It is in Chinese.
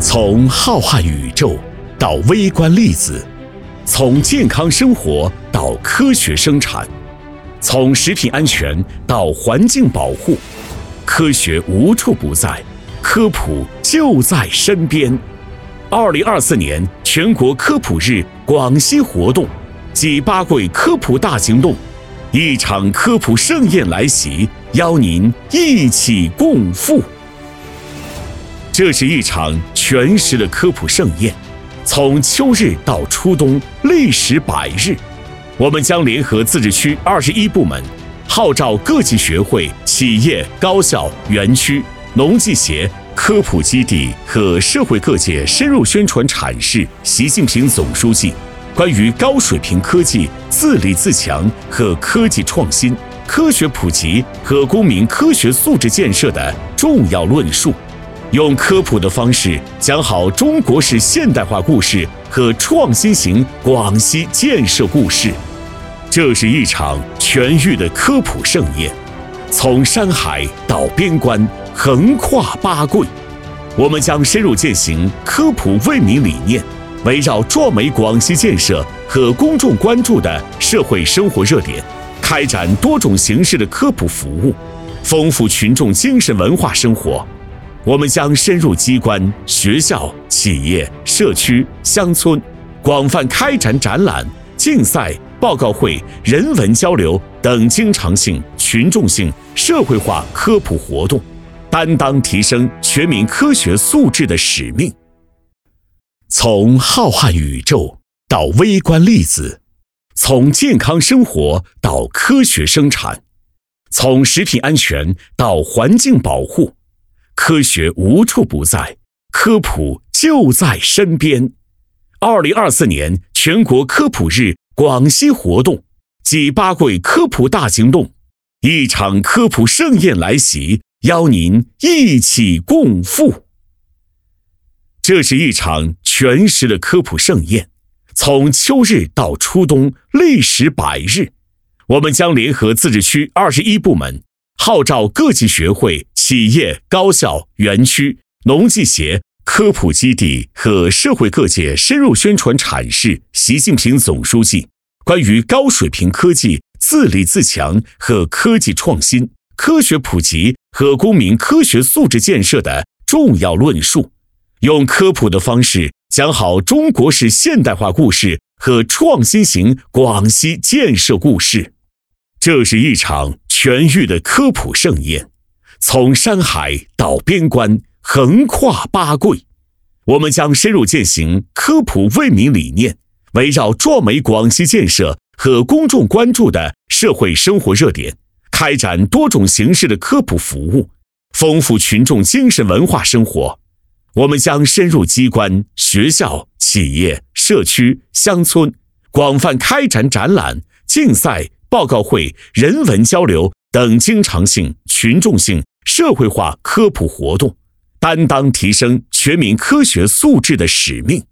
从浩瀚宇宙到微观粒子，从健康生活到科学生产，从食品安全到环境保护，科学无处不在，科普就在身边。2024年全国科普日广西活动暨八桂科普大行动，一场科普盛宴来袭，邀您一起共赴。这是一场全时的科普盛宴，从秋日到初冬，历时100日。我们将联合自治区21部门，号召各级学会、企业、高校、园区、农技协、科普基地和社会各界深入宣传阐释习近平总书记关于高水平科技自立自强和科技创新、科学普及和公民科学素质建设的重要论述，用科普的方式讲好中国式现代化故事和创新型广西建设故事。这是一场全域的科普盛宴，从山海到边关，横跨八桂。我们将深入践行科普为民理念，围绕壮美广西建设和公众关注的社会生活热点，开展多种形式的科普服务，丰富群众精神文化生活。我们将深入机关、学校、企业、社区、乡村，广泛开展展览、竞赛、报告会、人文交流等经常性、群众性、社会化科普活动，担当提升全民科学素质的使命。从浩瀚宇宙到微观粒子，从健康生活到科学生产，从食品安全到环境保护，科学无处不在，科普就在身边。2024年全国科普日广西活动暨八桂科普大行动，一场科普盛宴来袭，邀您一起共赴。这是一场全时的科普盛宴，从秋日到初冬，历时100日。我们将联合自治区21部门，号召各级学会、企业、高校、园区、农技协、科普基地和社会各界深入宣传阐释习近平总书记关于高水平科技自立自强和科技创新、科学普及和公民科学素质建设的重要论述，用科普的方式讲好中国式现代化故事和创新型广西建设故事。这是一场全域的科普盛宴，从山海到边关，横跨八桂。我们将深入践行科普为民理念，围绕壮美广西建设和公众关注的社会生活热点，开展多种形式的科普服务，丰富群众精神文化生活。我们将深入机关、学校、企业、社区、乡村，广泛开展展览、竞赛、报告会、人文交流等经常性、群众性、社会化科普活动，担当提升全民科学素质的使命。